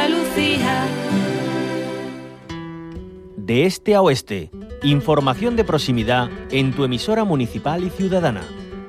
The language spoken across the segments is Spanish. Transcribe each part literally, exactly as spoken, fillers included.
Andalucía. De este a oeste, información de proximidad en tu emisora municipal y ciudadana.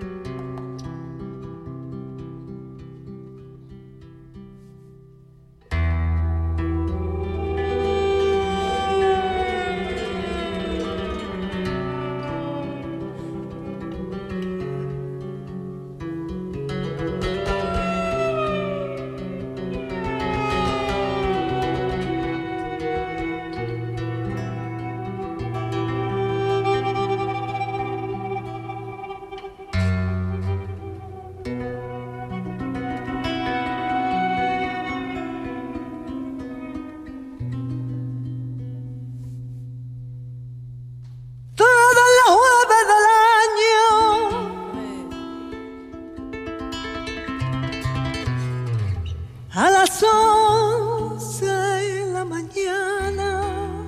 A las once de la mañana,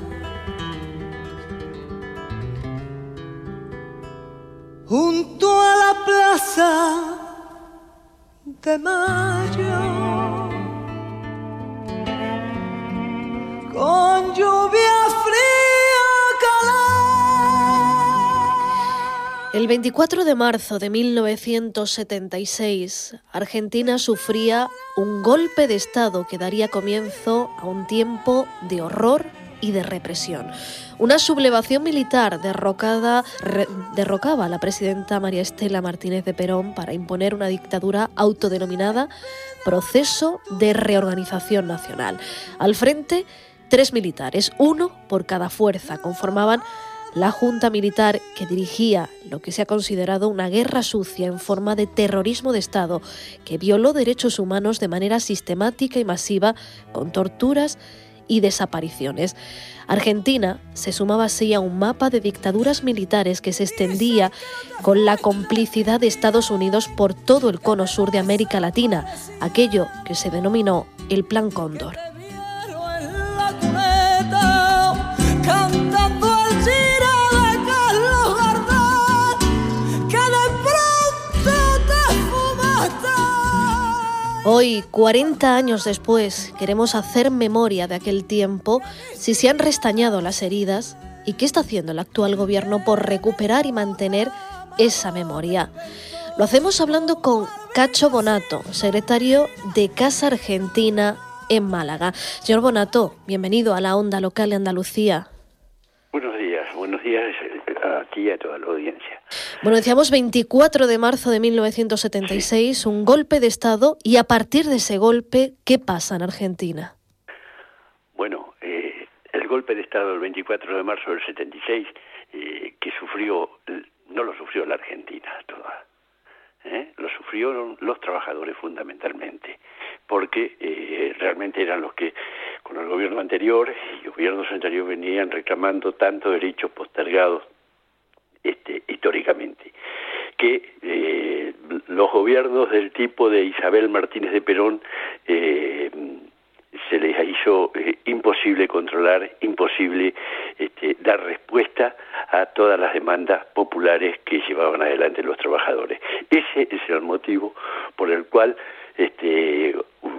junto a la plaza de Mayo, con lluvia fría, calor. El veinticuatro de marzo de mil novecientos setenta y seis, Argentina sufría un golpe de Estado que daría comienzo a un tiempo de horror y de represión. Una sublevación militar derrocada, re, derrocaba a la presidenta María Estela Martínez de Perón para imponer una dictadura autodenominada Proceso de Reorganización Nacional. Al frente, tres militares, uno por cada fuerza, conformaban la junta militar que dirigía lo que se ha considerado una guerra sucia en forma de terrorismo de Estado que violó derechos humanos de manera sistemática y masiva con torturas y desapariciones. Argentina se sumaba así a un mapa de dictaduras militares que se extendía con la complicidad de Estados Unidos por todo el cono sur de América Latina, aquello que se denominó el Plan Cóndor. Hoy, cuarenta años después, queremos hacer memoria de aquel tiempo, si se han restañado las heridas y qué está haciendo el actual gobierno por recuperar y mantener esa memoria. Lo hacemos hablando con Cacho Bonato, secretario de Casa Argentina en Málaga. Señor Bonato, bienvenido a la Onda Local de Andalucía. Buenos días, buenos días a ti y a toda la audiencia. Bueno, decíamos veinticuatro de marzo de mil novecientos setenta y seis, sí. Un golpe de Estado, y a partir de ese golpe, ¿qué pasa en Argentina? Bueno, eh, el golpe de Estado del veinticuatro de marzo del setenta y seis, eh, que sufrió, no lo sufrió la Argentina toda, ¿eh? Lo sufrieron los trabajadores fundamentalmente, porque eh, realmente eran los que con el gobierno anterior y gobiernos anteriores venían reclamando tantos derechos postergados Este, históricamente, que eh, los gobiernos del tipo de Isabel Martínez de Perón eh, se les hizo eh, imposible controlar, imposible este, dar respuesta a todas las demandas populares que llevaban adelante los trabajadores. Ese es el motivo por el cual este,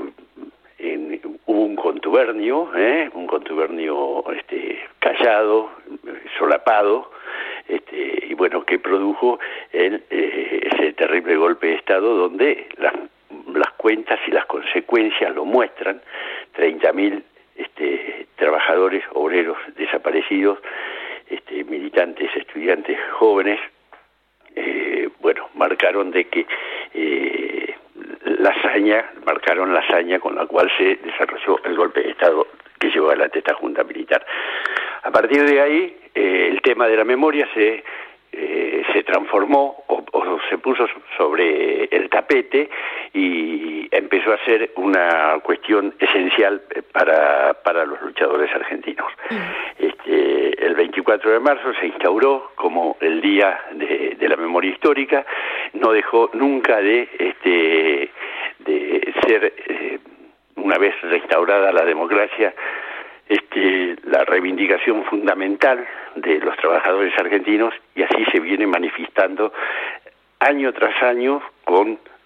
en, hubo un contubernio, ¿eh? un contubernio este, callado, solapado, Este, y bueno, que produjo el, eh, ese terrible golpe de Estado donde las, las cuentas y las consecuencias lo muestran. treinta mil este, trabajadores, obreros desaparecidos, este, militantes, estudiantes jóvenes, eh, bueno, marcaron de que eh, la hazaña, marcaron la hazaña con la cual se desarrolló el golpe de Estado que llevó adelante esta junta militar. A partir de ahí, eh, el tema de la memoria se eh, se transformó o, o se puso sobre el tapete y empezó a ser una cuestión esencial para para los luchadores argentinos. Este, el veinticuatro de marzo se instauró como el Día de, de la Memoria Histórica, no dejó nunca de este de ser eh, una vez restaurada la democracia, este, la reivindicación fundamental de los trabajadores argentinos, y así se viene manifestando año tras año con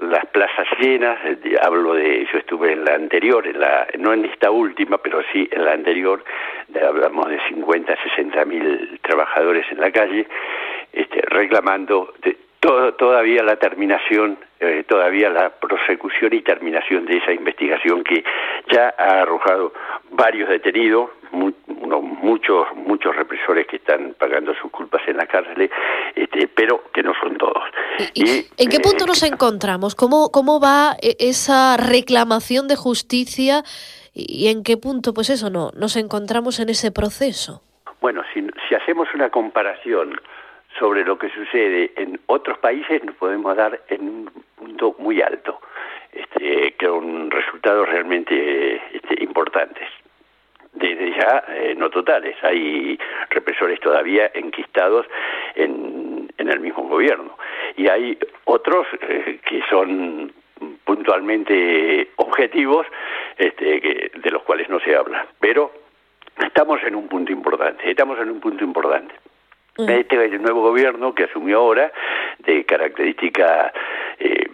las plazas llenas. Hablo de, yo estuve en la anterior, en la, no en esta última, pero sí en la anterior, de, hablamos de cincuenta, sesenta mil trabajadores en la calle, este, reclamando de, todo, todavía la terminación, eh, todavía la prosecución y terminación de esa investigación que ya ha arrojado varios detenidos, mu unos, muchos muchos represores que están pagando sus culpas en la cárcel, este, pero que no son todos. ¿Y, y, y ¿En qué punto eh, nos encontramos? ¿Cómo, cómo va esa reclamación de justicia y en qué punto, pues eso, no nos encontramos en ese proceso? Bueno, si, si hacemos una comparación sobre lo que sucede en otros países, nos podemos dar en un punto muy alto, este, con resultados realmente este, importantes. Desde ya, eh, no totales, hay represores todavía enquistados en, en el mismo gobierno, y hay otros eh, que son puntualmente objetivos, este, que, de los cuales no se habla, pero estamos en un punto importante, estamos en un punto importante. Este el nuevo gobierno que asumió ahora, de característica, eh,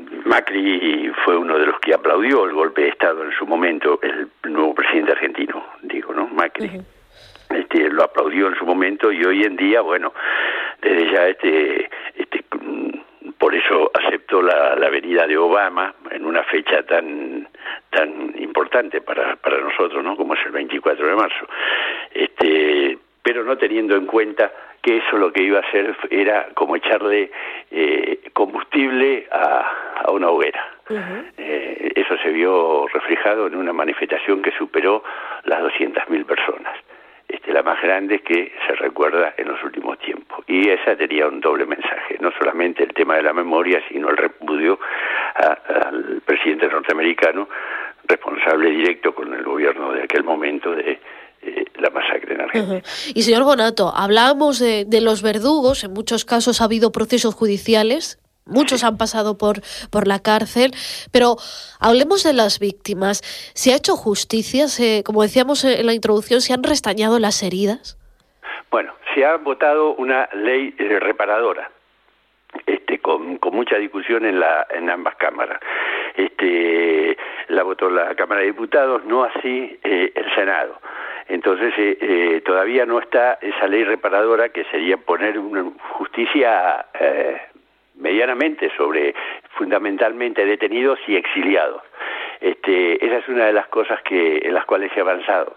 Macri fue uno de los que aplaudió el golpe de Estado en su momento, el nuevo presidente argentino, digo, ¿no? Macri. Uh-huh. Este, lo aplaudió en su momento y hoy en día, bueno, desde ya este, este por eso aceptó la, la venida de Obama en una fecha tan tan importante para para nosotros, ¿no? Como es el veinticuatro de marzo. Este, pero no teniendo en cuenta que eso lo que iba a hacer era como echarle eh, combustible a, a una hoguera. Uh-huh. eh, eso se vio reflejado en una manifestación que superó las doscientas mil personas, este, la más grande que se recuerda en los últimos tiempos. Y esa tenía un doble mensaje, no solamente el tema de la memoria, sino el repudio a, al presidente norteamericano, responsable directo con el gobierno de aquel momento de la masacre en Argentina. Uh-huh. Y señor Bonato, hablábamos de, de los verdugos, en muchos casos ha habido procesos judiciales, muchos sí. han pasado por, por la cárcel, pero hablemos de las víctimas. ¿Se ha hecho justicia? Se, como decíamos en la introducción, ¿se han restañado las heridas? Bueno, se ha votado una ley eh, reparadora, este, con, con mucha discusión en, la, en ambas cámaras. Este, la votó la Cámara de Diputados, no así eh, el Senado. Entonces eh, eh, todavía no está esa ley reparadora, que sería poner una justicia eh, medianamente sobre fundamentalmente detenidos y exiliados. Este, esa es una de las cosas que en las cuales se ha avanzado.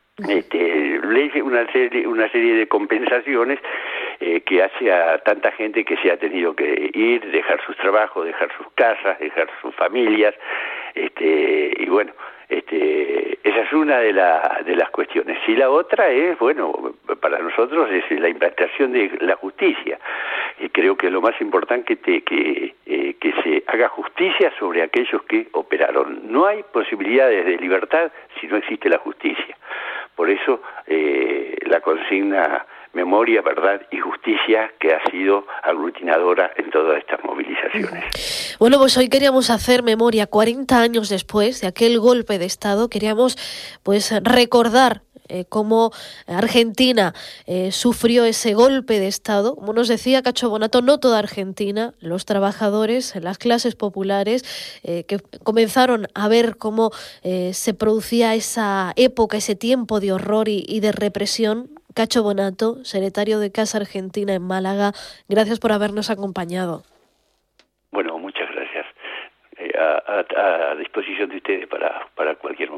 Este, una serie, una serie de compensaciones eh, que hace a tanta gente que se ha tenido que ir, dejar sus trabajos, dejar sus casas, dejar sus familias, este, y bueno, este, esa es una de, la, de las cuestiones. Y la otra es, bueno, para nosotros es la implantación de la justicia. Y creo que lo más importante es que, que, eh, que se haga justicia sobre aquellos que operaron. No hay posibilidades de libertad si no existe la justicia. Por eso eh, la consigna memoria, verdad y justicia, que ha sido aglutinadora en todas estas movilizaciones. Bueno, pues hoy queríamos hacer memoria cuarenta años después de aquel golpe de Estado. Queríamos pues recordar eh, cómo Argentina eh, sufrió ese golpe de Estado. Como nos decía Cacho Bonato, no toda Argentina, los trabajadores, las clases populares, eh, que comenzaron a ver cómo eh, se producía esa época, ese tiempo de horror y, y de represión. Cacho Bonato, secretario de Casa Argentina en Málaga, gracias por habernos acompañado. Bueno, muchas gracias. Eh, a, a, a disposición de ustedes para, para cualquier momento.